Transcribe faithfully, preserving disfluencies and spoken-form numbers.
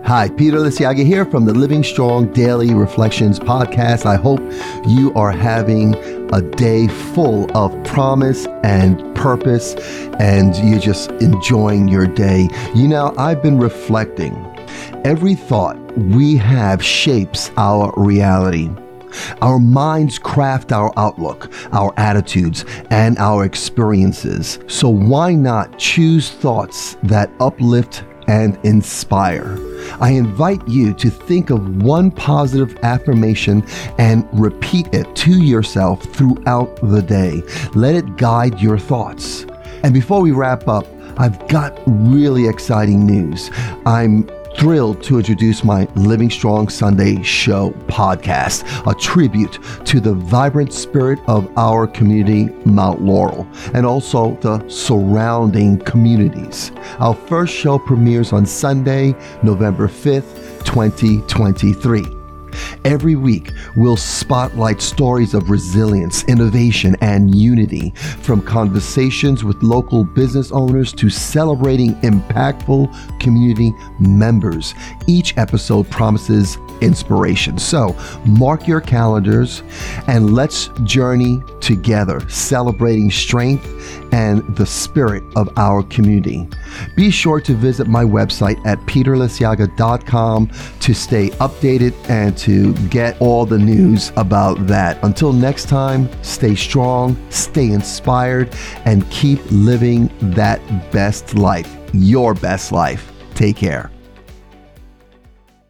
Hi, Peter Lisiaga here from the Living Strong Daily Reflections podcast. I hope you are having a day full of promise and purpose, and you're just enjoying your day. You know, I've been reflecting. Every thought we have shapes our reality. Our minds craft our outlook, our attitudes, and our experiences. So why not choose thoughts that uplift and inspire? I invite you to think of one positive affirmation and repeat it to yourself throughout the day. Let it guide your thoughts. And before we wrap up, I've got really exciting news. I'm thrilled to introduce my Living Strong Sunday Show podcast, a tribute to the vibrant spirit of our community, Mount Laurel, and also the surrounding communities. Our first show premieres on Sunday, November fifth, twenty twenty-three. Every week, we'll spotlight stories of resilience, innovation, and unity, from conversations with local business owners to celebrating impactful community members. Each episode promises inspiration. So mark your calendars and let's journey together, celebrating strength and the spirit of our community. Be sure to visit my website at peter lisiaga dot com to stay updated and to get all the news about that. Until next time, stay strong, stay inspired, and keep living that best life, your best life. Take care.